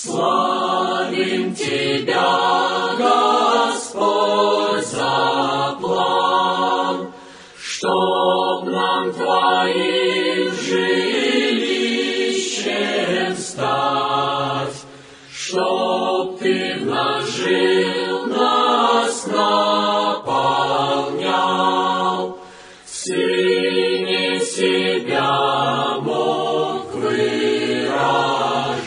Славим Тебя, Господь, за план, чтоб нам Твоим жилищем стать, чтоб Ты в нас жил, нас наполнял, в Сыне себя мог выражать.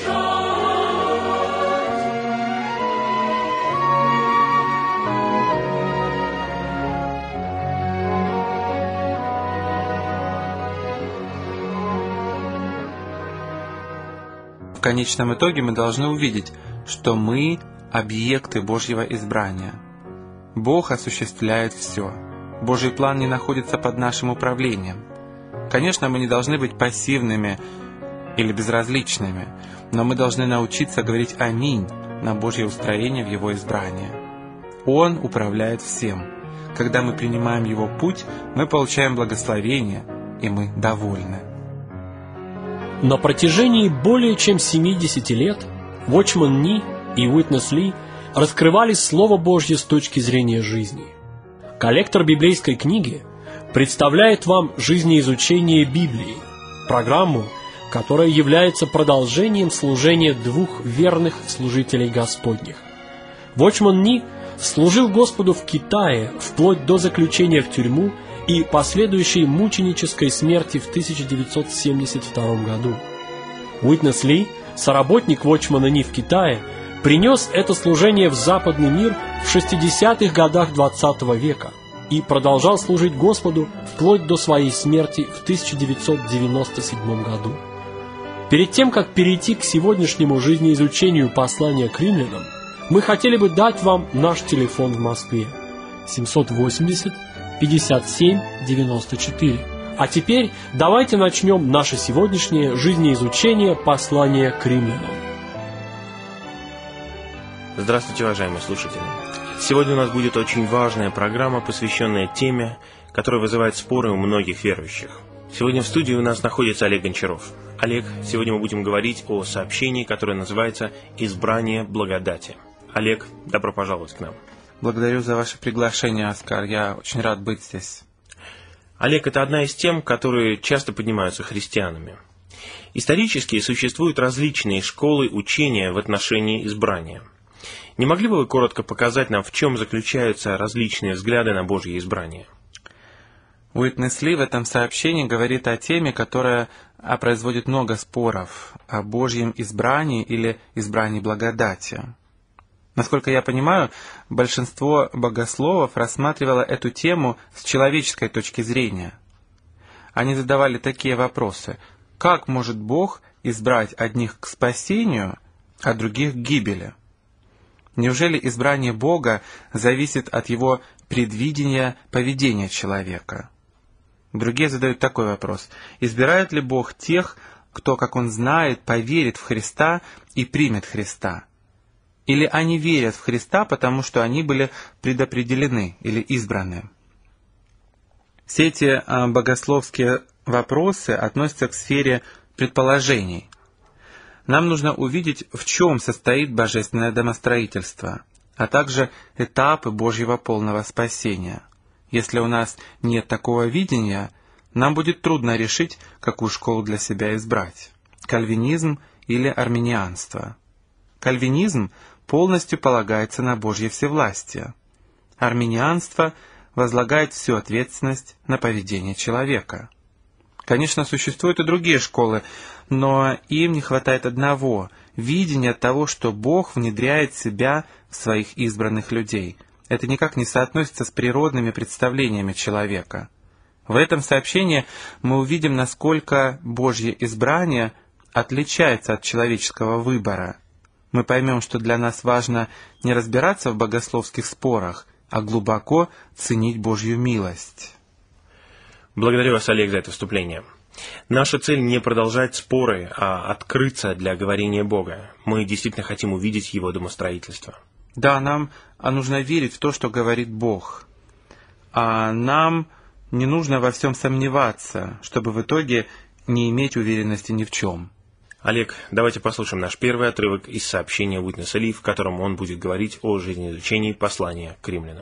В конечном итоге мы должны увидеть, что мы – объекты Божьего избрания. Бог осуществляет все. Божий план не находится под нашим управлением. Конечно, мы не должны быть пассивными или безразличными, но мы должны научиться говорить «Аминь» на Божье устроение в Его избрании. Он управляет всем. Когда мы принимаем Его путь, мы получаем благословение, и мы довольны. На протяжении более чем 70 лет Watchman Nee и Witness Lee раскрывали Слово Божье с точки зрения жизни. Коллектор библейской книги представляет вам жизнеизучение Библии, программу, которая является продолжением служения двух верных служителей Господних. Watchman Nee служил Господу в Китае вплоть до заключения в тюрьму и последующей мученической смерти в 1972 году. Witness Lee, соработник Watchman Nee в Китае, принес это служение в западный мир в 60-х годах XX века и продолжал служить Господу вплоть до своей смерти в 1997 году. Перед тем, как перейти к сегодняшнему жизнеизучению послания к римлянам, мы хотели бы дать вам наш телефон в Москве 780 57 94. А теперь давайте начнем наше сегодняшнее жизнеизучение послания к римлянам. Здравствуйте, уважаемые слушатели. Сегодня у нас будет очень важная программа, посвященная теме, которая вызывает споры у многих верующих. Сегодня в студии у нас находится Олег Гончаров. Олег, сегодня мы будем говорить о сообщении, которое называется «Избрание благодати». Олег, добро пожаловать к нам. Благодарю за ваше приглашение, Оскар. Я очень рад быть здесь. Олег, это одна из тем, которые часто поднимаются христианами. Исторически существуют различные школы учения в отношении избрания. Не могли бы вы коротко показать нам, в чем заключаются различные взгляды на Божье избрание? Witness Lee в этом сообщении говорит о теме, которая производит много споров, о Божьем избрании или избрании благодати. Насколько я понимаю, большинство богословов рассматривало эту тему с человеческой точки зрения. Они задавали такие вопросы: как может Бог избрать одних к спасению, а других к гибели? Неужели избрание Бога зависит от Его предвидения поведения человека? Другие задают такой вопрос: избирает ли Бог тех, кто, как Он знает, поверит в Христа и примет Христа? Или они верят в Христа, потому что они были предопределены или избраны? Все эти богословские вопросы относятся к сфере предположений. Нам нужно увидеть, в чем состоит божественное домостроительство, а также этапы Божьего полного спасения. Если у нас нет такого видения, нам будет трудно решить, какую школу для себя избрать – кальвинизм или арминианство. Кальвинизм полностью полагается на Божье всевластие. Арминианство возлагает всю ответственность на поведение человека. Конечно, существуют и другие школы, но им не хватает одного – видения того, что Бог внедряет себя в своих избранных людей. Это никак не соотносится с природными представлениями человека. В этом сообщении мы увидим, насколько Божье избрание отличается от человеческого выбора. Мы поймем, что для нас важно не разбираться в богословских спорах, а глубоко ценить Божью милость. Благодарю вас, Олег, за это вступление. Наша цель не продолжать споры, а открыться для говорения Бога. Мы действительно хотим увидеть Его домостроительство. Да, нам нужно верить в то, что говорит Бог. А нам не нужно во всем сомневаться, чтобы в итоге не иметь уверенности ни в чем. Олег, давайте послушаем наш первый отрывок из сообщения Уитнеса Ли, в котором он будет говорить о жизнеизучении послания к римлянам.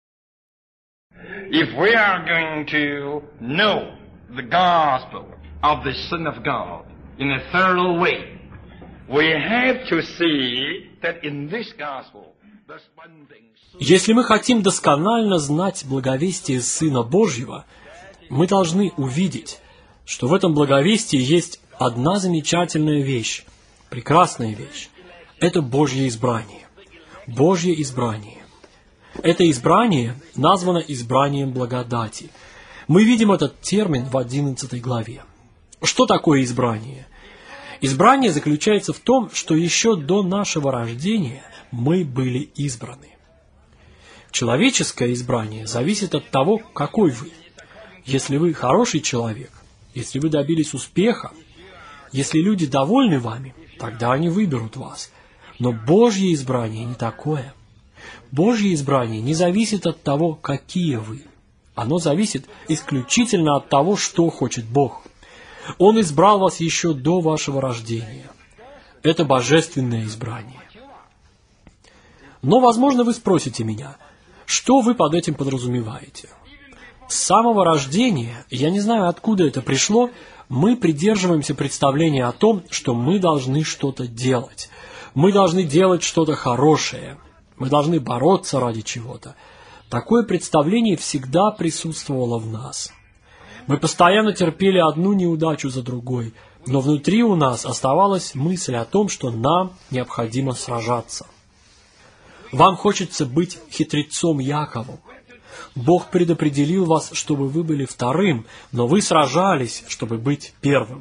If we are going to know the gospel of the Son of God in a thorough way, we have to see that in this gospel there's one thing. Если мы хотим досконально знать благовестие Сына Божьего, мы должны увидеть, что в этом благовестии есть одна замечательная вещь, прекрасная вещь. Это Божье избрание. Божье избрание. Это избрание названо избранием благодати. Мы видим этот термин в 11 главе. Что такое избрание? Избрание заключается в том, что еще до нашего рождения мы были избраны. Человеческое избрание зависит от того, какой вы. Если вы хороший человек, если вы добились успеха, если люди довольны вами, тогда они выберут вас. Но Божье избрание не такое. Божье избрание не зависит от того, какие вы. Оно зависит исключительно от того, что хочет Бог. Он избрал вас еще до вашего рождения. Это божественное избрание. Но, возможно, вы спросите меня, что вы под этим подразумеваете? С самого рождения, я не знаю, откуда это пришло, мы придерживаемся представления о том, что мы должны что-то делать. Мы должны делать что-то хорошее. Мы должны бороться ради чего-то. Такое представление всегда присутствовало в нас. Мы постоянно терпели одну неудачу за другой, но внутри у нас оставалась мысль о том, что нам необходимо сражаться. Вам хочется быть хитрецом Яковом. Бог предопределил вас, чтобы вы были вторым, но вы сражались, чтобы быть первым.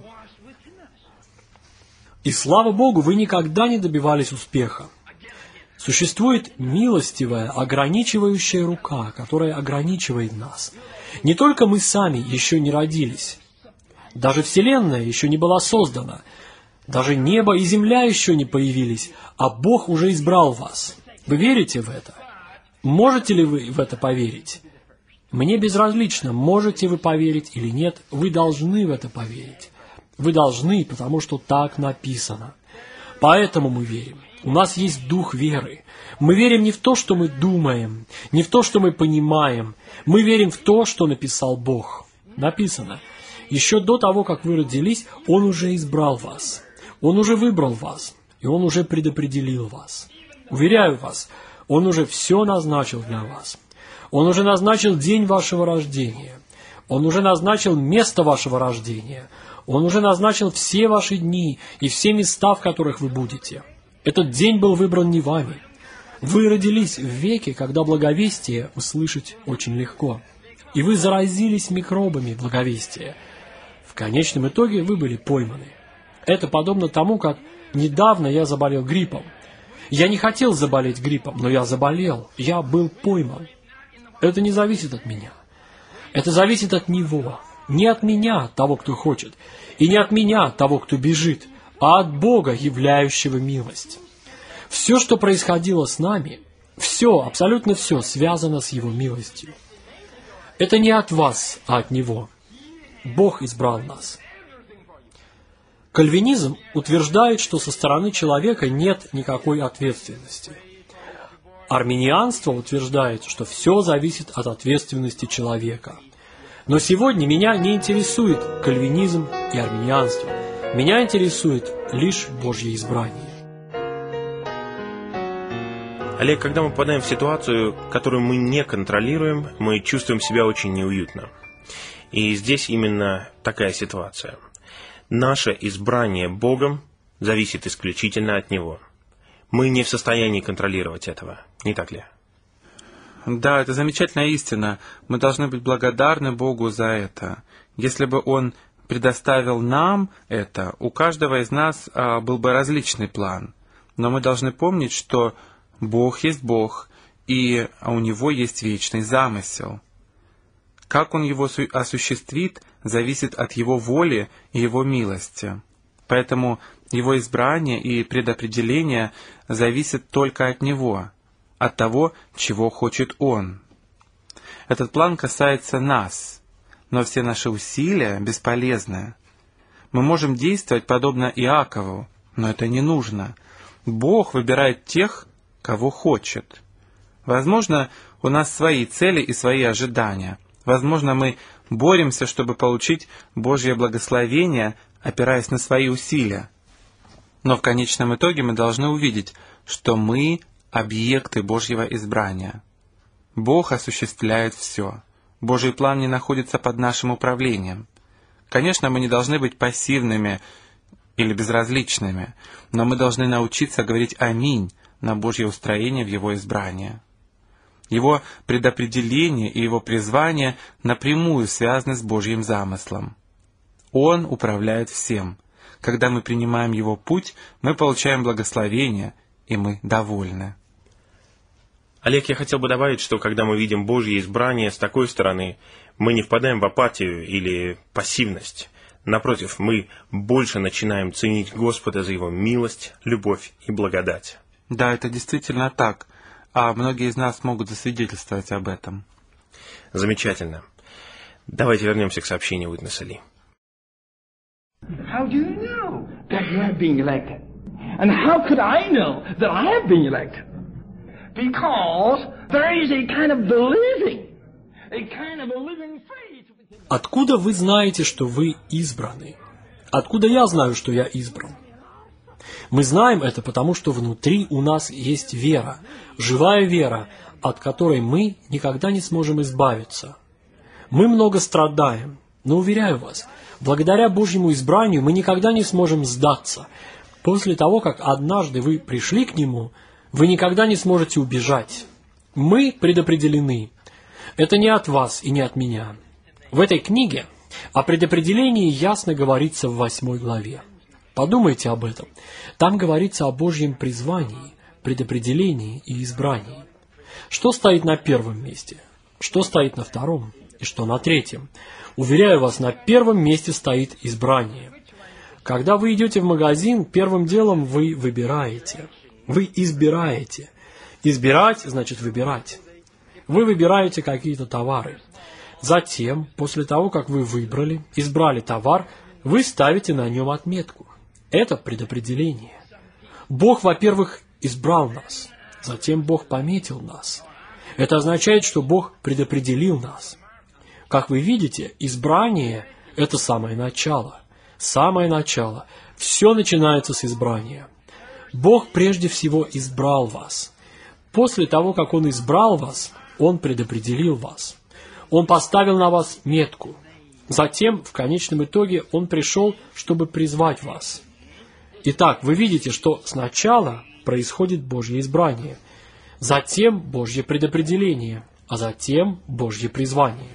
И слава Богу, вы никогда не добивались успеха. Существует милостивая, ограничивающая рука, которая ограничивает нас. Не только мы сами еще не родились. Даже Вселенная еще не была создана. Даже небо и земля еще не появились, а Бог уже избрал вас. Вы верите в это? Можете ли вы в это поверить? Мне безразлично, можете вы поверить или нет, вы должны в это поверить. Вы должны, потому что так написано. Поэтому мы верим. У нас есть дух веры. Мы верим не в то, что мы думаем, не в то, что мы понимаем. Мы верим в то, что написал Бог. Написано, еще до того, как вы родились, Он уже избрал вас. Он уже выбрал вас, и Он уже предопределил вас. Уверяю вас, Он уже все назначил для вас. Он уже назначил день вашего рождения. Он уже назначил место вашего рождения. Он уже назначил все ваши дни и все места, в которых вы будете. Этот день был выбран не вами. Вы родились в веке, когда благовестие услышать очень легко. И вы заразились микробами благовестия. В конечном итоге вы были пойманы. Это подобно тому, как недавно я заболел гриппом. Я не хотел заболеть гриппом, но я заболел. Я был пойман. Это не зависит от меня. Это зависит от Него. Не от меня, того, кто хочет, и не от меня, того, кто бежит, а от Бога, являющего милость. Все, что происходило с нами, все, абсолютно все, связано с Его милостью. Это не от вас, а от Него. Бог избрал нас. Кальвинизм утверждает, что со стороны человека нет никакой ответственности. Арминианство утверждает, что все зависит от ответственности человека. Но сегодня меня не интересует кальвинизм и арминианство. Меня интересует лишь Божье избрание. Олег, когда мы попадаем в ситуацию, которую мы не контролируем, мы чувствуем себя очень неуютно. И здесь именно такая ситуация. Наше избрание Богом зависит исключительно от Него. Мы не в состоянии контролировать этого, не так ли? Да, это замечательная истина. Мы должны быть благодарны Богу за это. Если бы Он предоставил нам это, у каждого из нас был бы различный план. Но мы должны помнить, что Бог есть Бог, и у Него есть вечный замысел. Как Он его осуществит, зависит от Его воли и Его милости. Поэтому Его избрание и предопределение зависят только от Него, от того, чего хочет Он. Этот план касается нас, но все наши усилия бесполезны. Мы можем действовать подобно Иакову, но это не нужно. Бог выбирает тех, кого хочет. Возможно, у нас свои цели и свои ожидания. Возможно, мы боремся, чтобы получить Божье благословение, опираясь на свои усилия. Но в конечном итоге мы должны увидеть, что мы — объекты Божьего избрания. Бог осуществляет все. Божий план не находится под нашим управлением. Конечно, мы не должны быть пассивными или безразличными, но мы должны научиться говорить «Аминь» на Божье устроение в Его избрание. Его предопределение и Его призвание напрямую связаны с Божьим замыслом. Он управляет всем. Когда мы принимаем Его путь, мы получаем благословение, и мы довольны. Олег, я хотел бы добавить, что когда мы видим Божье избрание с такой стороны, мы не впадаем в апатию или пассивность. Напротив, мы больше начинаем ценить Господа за Его милость, любовь и благодать. Да, это действительно так, а многие из нас могут засвидетельствовать об этом. Замечательно. Давайте вернемся к сообщению Уитнеса Ли. How do you know that you have been elected? And how could I know that I have been elected? Because there is a kind of believing, a kind of a living faith. Откуда вы знаете, что вы избраны? Откуда я знаю, что я избран? Мы знаем это, потому что внутри у нас есть вера, живая вера, от которой мы никогда не сможем избавиться. Мы много страдаем, но, уверяю вас, благодаря Божьему избранию мы никогда не сможем сдаться. После того, как однажды вы пришли к Нему, вы никогда не сможете убежать. Мы предопределены. Это не от вас и не от меня. В этой книге о предопределении ясно говорится в 8 главе. Подумайте об этом. Там говорится о Божьем призвании, предопределении и избрании. Что стоит на первом месте? Что стоит на втором? И что на третьем? Уверяю вас, на первом месте стоит избрание. Когда вы идете в магазин, первым делом вы выбираете. Вы избираете. Избирать значит выбирать. Вы выбираете какие-то товары. Затем, после того, как вы выбрали, избрали товар, вы ставите на нем отметку. Это предопределение. Бог, во-первых, избрал нас. Затем Бог пометил нас. Это означает, что Бог предопределил нас. Как вы видите, избрание – это самое начало. Самое начало. Все начинается с избрания. Бог прежде всего избрал вас. После того, как Он избрал вас, Он предопределил вас. Он поставил на вас метку. Затем, в конечном итоге, Он пришел, чтобы призвать вас. Итак, вы видите, что сначала происходит Божье избрание, затем Божье предопределение, а затем Божье призвание.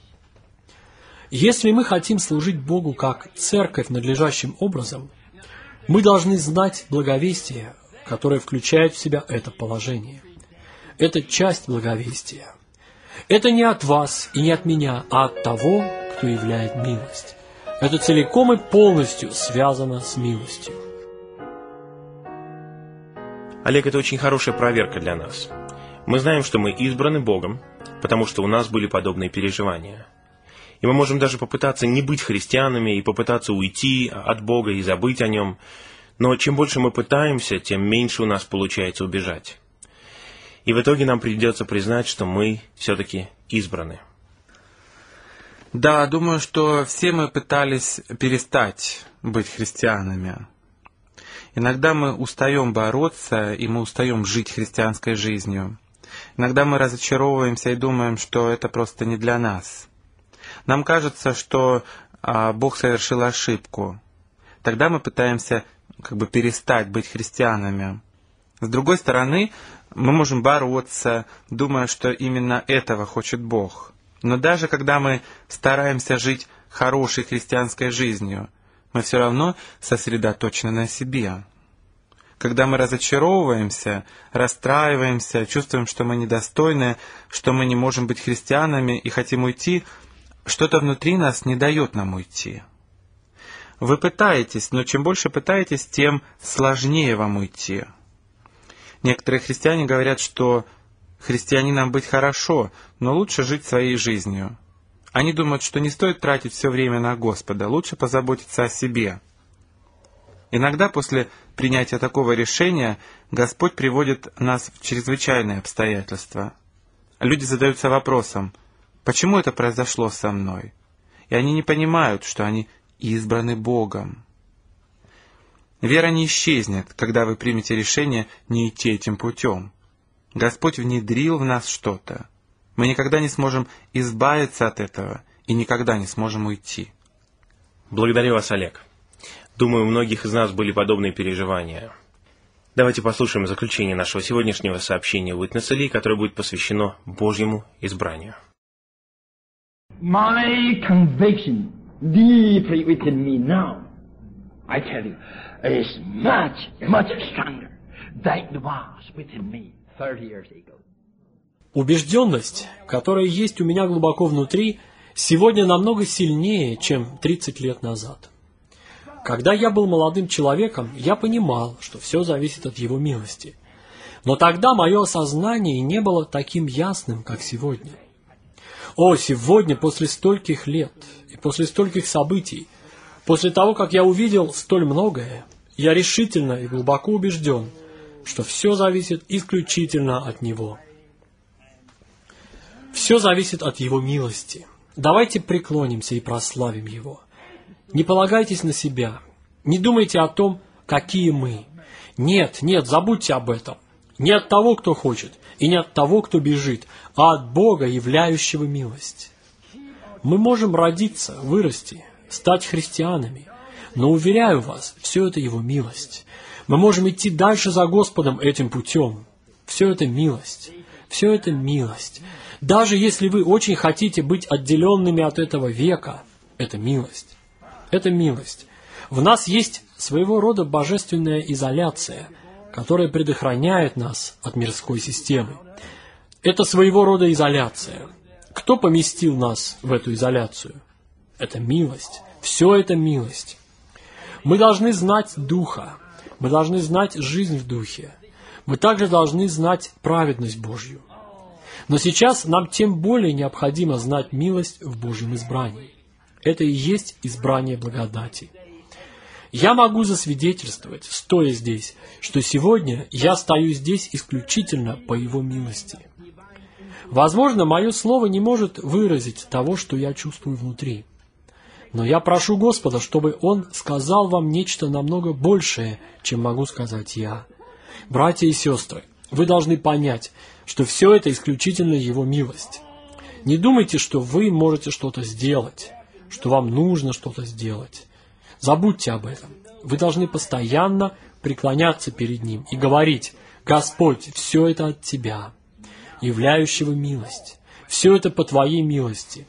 Если мы хотим служить Богу как церковь надлежащим образом, мы должны знать благовестие, которое включает в себя это положение. Это часть благовестия. Это не от вас и не от меня, а от того, кто являет милость. Это целиком и полностью связано с милостью. Олег, это очень хорошая проверка для нас. Мы знаем, что мы избраны Богом, потому что у нас были подобные переживания. И мы можем даже попытаться не быть христианами и попытаться уйти от Бога и забыть о Нем. Но чем больше мы пытаемся, тем меньше у нас получается убежать. И в итоге нам придется признать, что мы все-таки избраны. Да, думаю, что все мы пытались перестать быть христианами. Иногда мы устаем бороться, и мы устаем жить христианской жизнью. Иногда мы разочаровываемся и думаем, что это просто не для нас. Нам кажется, что Бог совершил ошибку. Тогда мы пытаемся перестать быть христианами. С другой стороны, мы можем бороться, думая, что именно этого хочет Бог. Но даже когда мы стараемся жить хорошей христианской жизнью, мы все равно сосредоточены на себе. Когда мы разочаровываемся, расстраиваемся, чувствуем, что мы недостойны, что мы не можем быть христианами и хотим уйти, что-то внутри нас не дает нам уйти. Вы пытаетесь, но чем больше пытаетесь, тем сложнее вам уйти. Некоторые христиане говорят, что христианинам быть хорошо, но лучше жить своей жизнью. Они думают, что не стоит тратить все время на Господа, лучше позаботиться о себе. Иногда после принятия такого решения Господь приводит нас в чрезвычайные обстоятельства. Люди задаются вопросом, почему это произошло со мной? И они не понимают, что они избраны Богом. Вера не исчезнет, когда вы примете решение не идти этим путем. Господь внедрил в нас что-то. Мы никогда не сможем избавиться от этого и никогда не сможем уйти. Благодарю вас, Олег. Думаю, у многих из нас были подобные переживания. Давайте послушаем заключение нашего сегодняшнего сообщения Witness Lee, которое будет посвящено Божьему избранию. My conviction deeply within me now, I tell you, is much, much stronger than it was within me 30 years ago. Убежденность, которая есть у меня глубоко внутри, сегодня намного сильнее, чем 30 лет назад. Когда я был молодым человеком, я понимал, что все зависит от Его милости. Но тогда мое осознание не было таким ясным, как сегодня. О, сегодня, после стольких лет и после стольких событий, после того, как я увидел столь многое, я решительно и глубоко убежден, что все зависит исключительно от Него. Все зависит от Его милости. Давайте преклонимся и прославим Его. Не полагайтесь на себя. Не думайте о том, какие мы. Нет, забудьте об этом. Не от того, кто хочет, и не от того, кто бежит, а от Бога, являющего милость. Мы можем родиться, вырасти, стать христианами, но, уверяю вас, все это Его милость. Мы можем идти дальше за Господом этим путем. Все это милость. Все это милость. Даже если вы очень хотите быть отделенными от этого века, это милость. Это милость. В нас есть своего рода божественная изоляция, которая предохраняет нас от мирской системы. Это своего рода изоляция. Кто поместил нас в эту изоляцию? Это милость. Все это милость. Мы должны знать Духа. Мы должны знать жизнь в Духе. Мы также должны знать праведность Божью. Но сейчас нам тем более необходимо знать милость в Божьем избрании. Это и есть избрание благодати. Я могу засвидетельствовать, стоя здесь, что сегодня я стою здесь исключительно по Его милости. Возможно, мое слово не может выразить того, что я чувствую внутри. Но я прошу Господа, чтобы Он сказал вам нечто намного большее, чем могу сказать я. Братья и сестры, вы должны понять, что все это исключительно Его милость. Не думайте, что вы можете что-то сделать, что вам нужно что-то сделать. Забудьте об этом. Вы должны постоянно преклоняться перед Ним и говорить: «Господь, все это от Тебя, являющего милость. Все это по Твоей милости».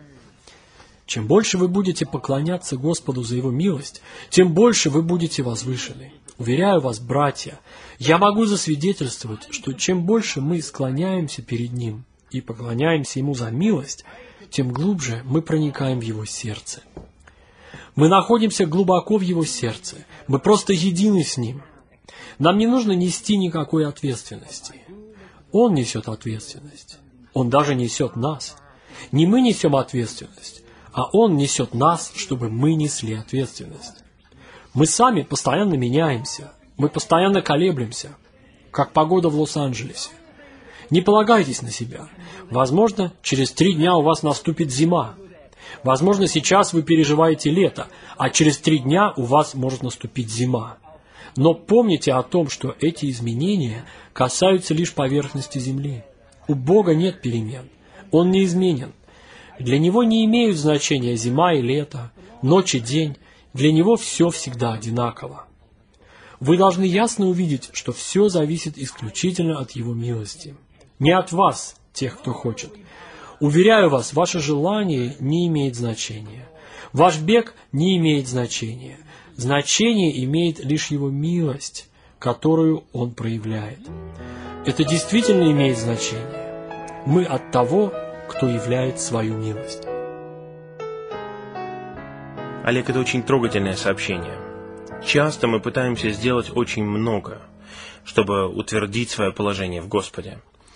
Чем больше вы будете поклоняться Господу за Его милость, тем больше вы будете возвышены. Уверяю вас, братья, я могу засвидетельствовать, что чем больше мы склоняемся перед Ним и поклоняемся Ему за милость, тем глубже мы проникаем в Его сердце. Мы находимся глубоко в Его сердце, мы просто едины с Ним. Нам не нужно нести никакой ответственности. Он несет ответственность. Он даже несет нас. Не мы несем ответственность, а Он несет нас, чтобы мы несли ответственность. Мы сами постоянно меняемся, мы постоянно колеблемся, как погода в Лос-Анджелесе. Не полагайтесь на себя. Возможно, через 3 дня у вас наступит зима. Возможно, сейчас вы переживаете лето, а через 3 дня у вас может наступить зима. Но помните о том, что эти изменения касаются лишь поверхности Земли. У Бога нет перемен. Он неизменен. Для Него не имеют значения зима и лето, ночь и день. Для Него все всегда одинаково. Вы должны ясно увидеть, что все зависит исключительно от Его милости. Не от вас, тех, кто хочет. Уверяю вас, ваше желание не имеет значения. Ваш бег не имеет значения. Значение имеет лишь Его милость, которую Он проявляет. Это действительно имеет значение. Мы от того, кто являет свою милость. Олег, это очень трогательное сообщение. Часто мы пытаемся сделать очень много, чтобы утвердить свое положение в Господе.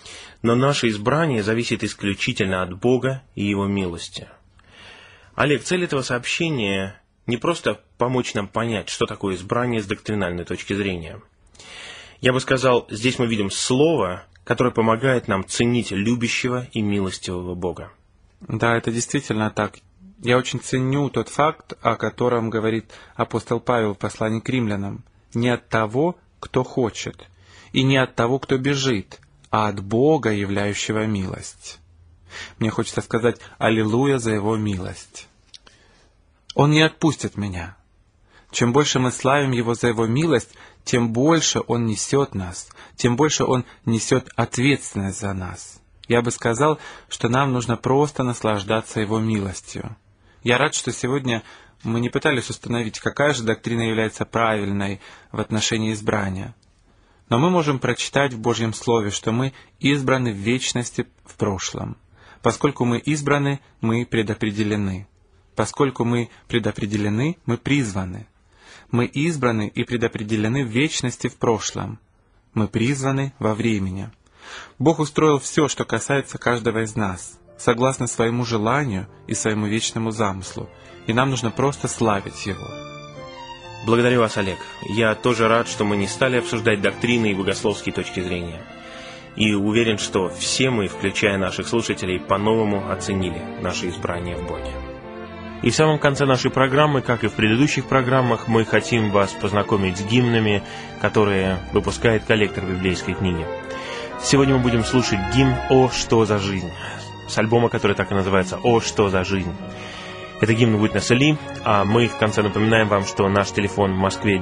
но наше избрание зависит исключительно от Бога и Его милости. Олег, цель этого сообщения не просто помочь нам понять, что такое избрание с доктринальной точки зрения. Я бы сказал, здесь мы видим слово, которое помогает нам ценить любящего и милостивого Бога. Да, это действительно так. Я очень ценю тот факт, о котором говорит апостол Павел в послании к римлянам. Не от того, кто хочет, и не от того, кто бежит, а от Бога, являющего милость. Мне хочется сказать «Аллилуйя за Его милость». Он не отпустит меня. Чем больше мы славим Его за Его милость, тем больше Он несет нас, тем больше Он несет ответственность за нас. Я бы сказал, что нам нужно просто наслаждаться Его милостью. Я рад, что сегодня мы не пытались установить, какая же доктрина является правильной в отношении избрания. Но мы можем прочитать в Божьем Слове, что мы избраны в вечности в прошлом. Поскольку мы избраны, мы предопределены. Поскольку мы предопределены, мы призваны. Мы избраны и предопределены в вечности в прошлом. Мы призваны во времени. Бог устроил все, что касается каждого из нас, согласно своему желанию и своему вечному замыслу, и нам нужно просто славить Его. Благодарю вас, Олег. Я тоже рад, что мы не стали обсуждать доктрины и богословские точки зрения. И уверен, что все мы, включая наших слушателей, по-новому оценили наше избрание в Боге. И в самом конце нашей программы, как и в предыдущих программах, мы хотим вас познакомить с гимнами, которые выпускает коллектор библейской книги. Сегодня мы будем слушать гимн «О, что за жизнь», с альбома, который так и называется «О, что за жизнь». Это гимн Witness Lee, а мы в конце напоминаем вам, что наш телефон в Москве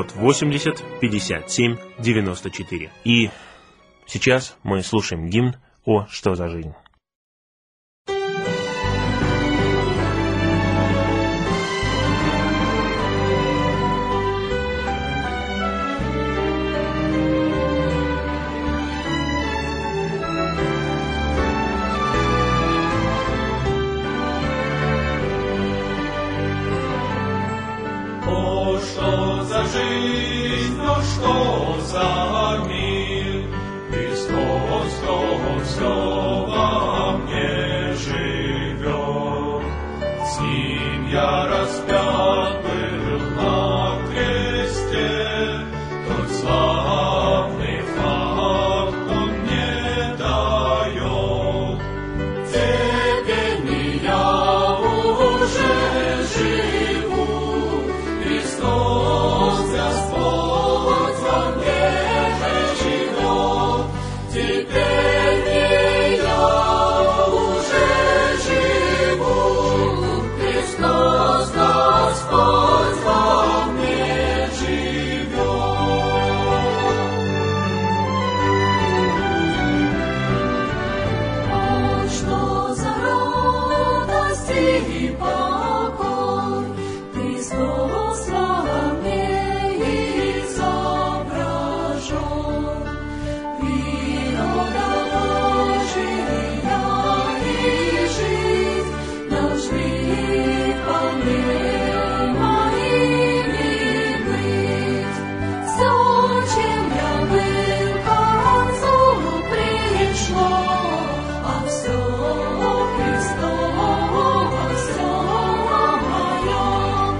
780-57-94. И сейчас мы слушаем гимн «О, что за жизнь». Что за мир, Христос, кто все во мне живет. С Ним я распят был на кресте, тот славный факт Он мне дает. Теперь не я уже живу, Христос Господь во мне живет. Теперь не я уже живу, Христос Господь во мне живет. О, что за радость и покой, Христос во мне изображен. Природа Божия и жизнь должны вполне моими быть. Все, чем я был, к концу пришло, а все Христово, все мое.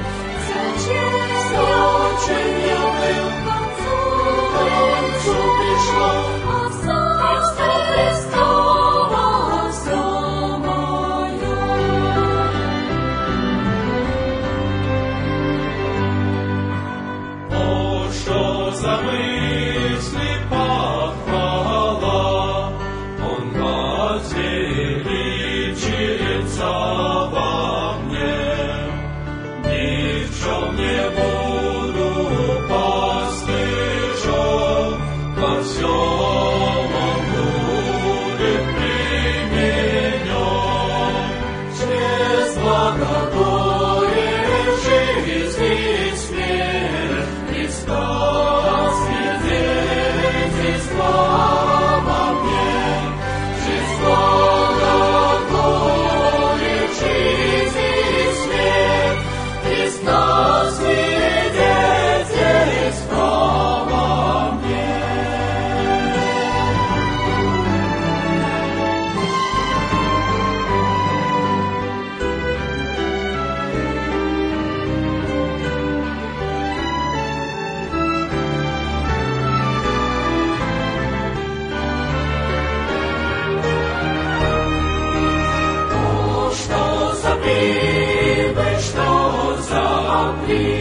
Все, чем я был, к концу пришло, а все Христово, все мое. О, что за мысли похвала, Он возвеличится во мне. Ни в чем не буду постыжен, во всем любви.